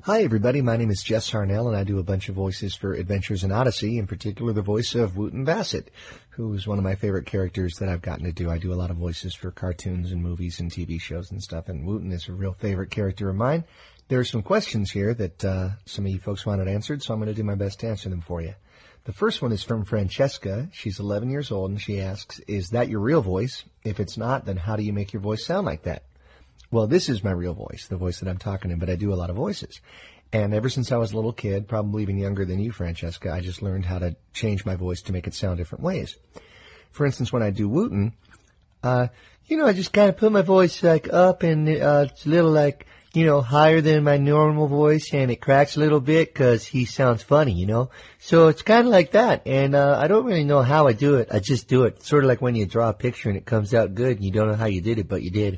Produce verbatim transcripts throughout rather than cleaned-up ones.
Hi, everybody. My name is Jess Harnell, and I do a bunch of voices for Adventures in Odyssey, in particular the voice of Wooten Bassett, who is one of my favorite characters that I've gotten to do. I do a lot of voices for cartoons and movies and T V shows and stuff, and Wooten is a real favorite character of mine. There are some questions here that uh, some of you folks wanted answered, so I'm going to do my best to answer them for you. The first one is from Francesca. She's eleven years old, and she asks, is that your real voice? If it's not, then how do you make your voice sound like that? Well, this is my real voice, the voice that I'm talking in, but I do a lot of voices. And ever since I was a little kid, probably even younger than you, Francesca, I just learned how to change my voice to make it sound different ways. For instance, when I do Wooten, uh, you know, I just kind of put my voice like up and uh, it's a little like, you know, higher than my normal voice, and it cracks a little bit because he sounds funny, you know. So it's kind of like that, and uh, I don't really know how I do it. I just do it. Sort of like when you draw a picture and it comes out good and you don't know how you did it, but you did.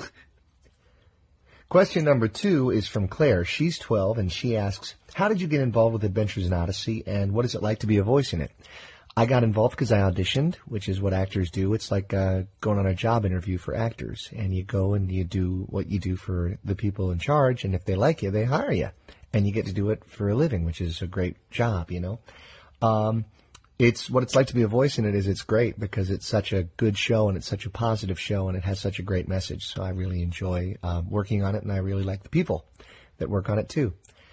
Question number two is from Claire. She's twelve, and she asks, how did you get involved with Adventures in Odyssey, and what is it like to be a voice in it? I got involved because I auditioned, which is what actors do. It's like uh, going on a job interview for actors, and you go and you do what you do for the people in charge, and if they like you, they hire you, and you get to do it for a living, which is a great job, you know. Um, it's what it's like to be a voice in it is it's great because it's such a good show, and it's such a positive show, and it has such a great message. So I really enjoy uh, working on it, and I really like the people that work on it too.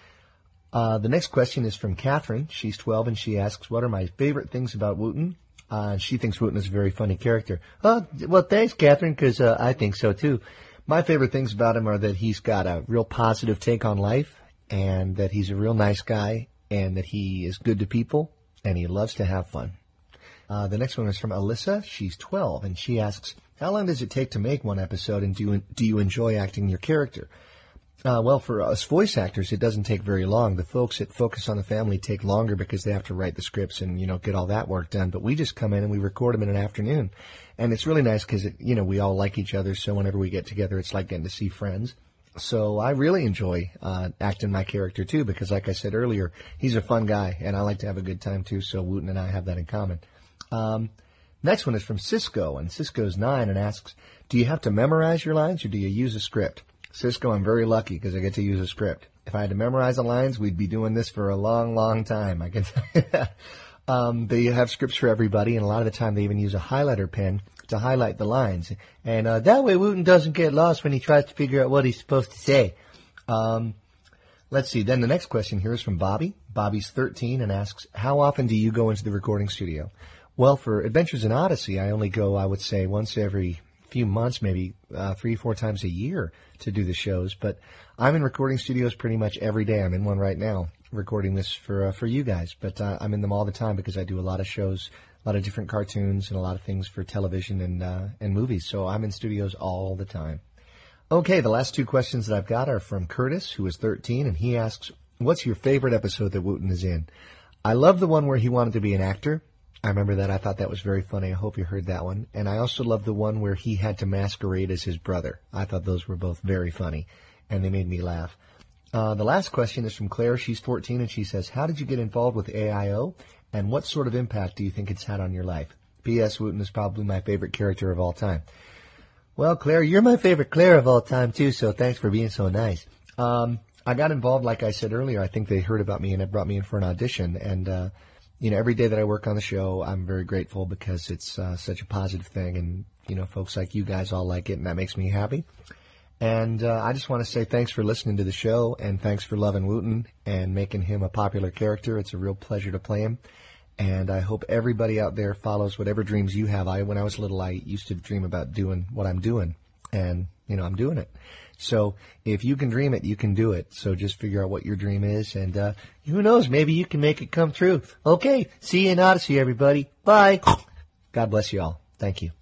Uh, the next question is from Catherine. She's twelve, and she asks, what are my favorite things about Wooten? Uh, she thinks Wooten is a very funny character. Oh, well, thanks, Catherine, because uh, I think so, too. My favorite things about him are that he's got a real positive take on life, and that he's a real nice guy, and that he is good to people, and he loves to have fun. Uh, the next one is from Alyssa. She's twelve, and she asks, how long does it take to make one episode, and do you, do you enjoy acting your character? Uh, well, for us voice actors, it doesn't take very long. The folks at Focus on the Family take longer because they have to write the scripts and, you know, get all that work done. But we just come in and we record them in an afternoon. And it's really nice because, you know, we all like each other. So whenever we get together, it's like getting to see friends. So I really enjoy uh, acting my character, too, because like I said earlier, he's a fun guy. And I like to have a good time, too. So Wooten and I have that in common. Um, next one is from Cisco. And Cisco's nine and asks, do you have to memorize your lines or do you use a script? Cisco, I'm very lucky because I get to use a script. If I had to memorize the lines, we'd be doing this for a long, long time. I can tell you that. Um, they have scripts for everybody, and a lot of the time they even use a highlighter pen to highlight the lines. And uh, that way Wooten doesn't get lost when he tries to figure out what he's supposed to say. Um, let's see. Then the next question here is from Bobby. Bobby's thirteen and asks, how often do you go into the recording studio? Well, for Adventures in Odyssey, I only go, I would say, once every few months, maybe uh, three, four times a year to do the shows. But I'm in recording studios pretty much every day. I'm in one right now, recording this for uh, for you guys. But uh, I'm in them all the time because I do a lot of shows, a lot of different cartoons, and a lot of things for television and uh, and movies. So I'm in studios all the time. Okay, the last two questions that I've got are from Curtis, who is thirteen, and he asks, what's your favorite episode that Wooten is in? I love the one where he wanted to be an actor. I remember that. I thought that was very funny. I hope you heard that one. And I also love the one where he had to masquerade as his brother. I thought those were both very funny, and they made me laugh. Uh, the last question is from Claire. She's fourteen, and she says, how did you get involved with A I O, and what sort of impact do you think it's had on your life? P S. Wooten is probably my favorite character of all time. Well, Claire, you're my favorite Claire of all time, too, so thanks for being so nice. Um, I got involved, like I said earlier. I think they heard about me, and it brought me in for an audition, and uh you know, every day that I work on the show, I'm very grateful because it's uh, such a positive thing. And, you know, folks like you guys all like it, and that makes me happy. And uh, I just want to say thanks for listening to the show, and thanks for loving Wooten and making him a popular character. It's a real pleasure to play him. And I hope everybody out there follows whatever dreams you have. I, when I was little, I used to dream about doing what I'm doing. And, you know, I'm doing it. So if you can dream it, you can do it. So just figure out what your dream is, and uh, who knows, maybe you can make it come true. Okay, see you in Odyssey, everybody. Bye. God bless you all. Thank you.